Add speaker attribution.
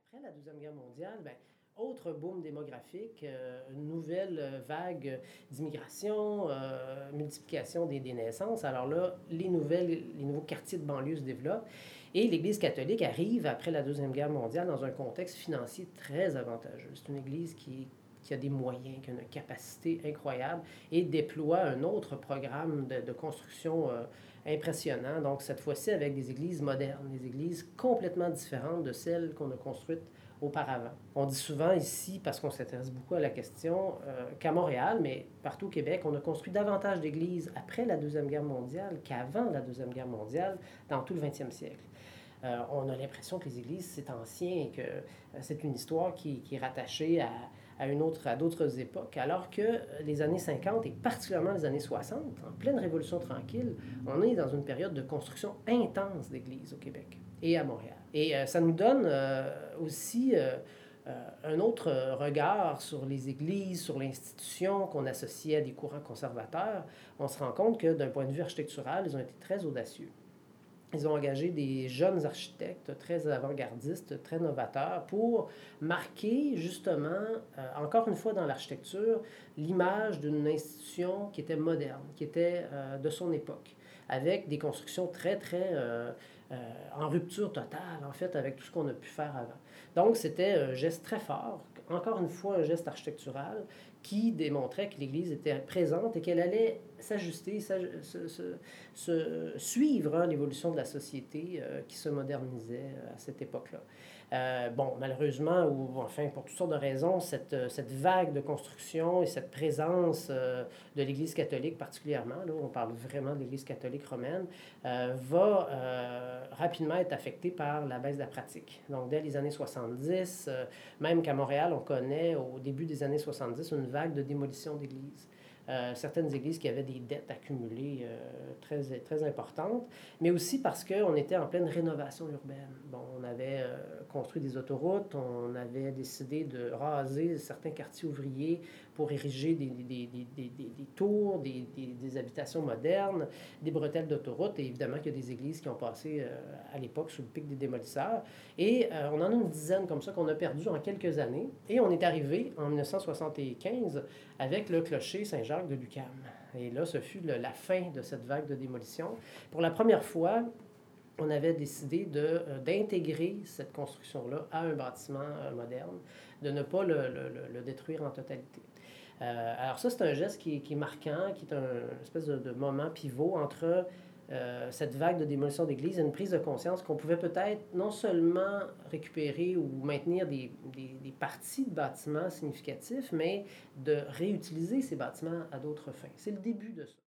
Speaker 1: Après la Deuxième Guerre mondiale, ben, autre boom démographique, une nouvelle vague d'immigration, multiplication des naissances. Alors là, les nouveaux quartiers de banlieue se développent et l'Église catholique arrive après la Deuxième Guerre mondiale dans un contexte financier très avantageux. C'est une Église qui a des moyens, qui a une capacité incroyable et déploie un autre programme de construction impressionnant. Donc, cette fois-ci, avec des églises modernes, des églises complètement différentes de celles qu'on a construites auparavant. On dit souvent ici, parce qu'on s'intéresse beaucoup à la question, qu'à Montréal, mais partout au Québec, on a construit davantage d'églises après la Deuxième Guerre mondiale qu'avant la Deuxième Guerre mondiale dans tout le 20e siècle. On a l'impression que les églises, c'est ancien et que c'est une histoire qui est rattachée à d'autres époques, alors que les années 50 et particulièrement les années 60, en pleine Révolution tranquille, on est dans une période de construction intense d'églises au Québec et à Montréal. Et ça nous donne aussi un autre regard sur les églises, sur l'institution qu'on associait à des courants conservateurs. On se rend compte que d'un point de vue architectural, ils ont été très audacieux. Ils ont engagé des jeunes architectes très avant-gardistes, très novateurs, pour marquer justement, encore une fois dans l'architecture, l'image d'une institution qui était moderne, qui était de son époque, avec des constructions en rupture totale, en fait, avec tout ce qu'on a pu faire avant. Donc, c'était un geste très fort, encore une fois, un geste architectural qui démontrait que l'Église était présente et qu'elle allait s'ajuster, suivre l'évolution de la société qui se modernisait à cette époque-là. Bon, malheureusement, ou enfin pour toutes sortes de raisons, cette vague de construction et cette présence de l'Église catholique particulièrement, là, on parle vraiment de l'Église catholique romaine, va rapidement être affectée par la baisse de la pratique. Donc, dès les années 70, même qu'à Montréal, on connaît au début des années 70 une vague de démolition d'églises. Certaines églises qui avaient des dettes accumulées très importantes, mais aussi parce qu'on était en pleine rénovation urbaine. Bon, on avait construit des autoroutes, on avait décidé de raser certains quartiers ouvriers pour ériger des tours, des habitations modernes, des bretelles d'autoroutes, et évidemment qu'il y a des églises qui ont passé à l'époque sous le pic des démolisseurs. Et on en a une dizaine comme ça qu'on a perdu en quelques années, et on est arrivé en 1975 avec le clocher Saint-Jacques de l'UQAM. Et là, ce fut la fin de cette vague de démolition. Pour la première fois, on avait décidé d'intégrer cette construction-là à un bâtiment moderne, de ne pas le détruire en totalité. Alors ça, c'est un geste qui est marquant, qui est une espèce de moment pivot entre cette vague de démolition d'églises et une prise de conscience qu'on pouvait peut-être non seulement récupérer ou maintenir des parties de bâtiments significatifs, mais de réutiliser ces bâtiments à d'autres fins. C'est le début de ça.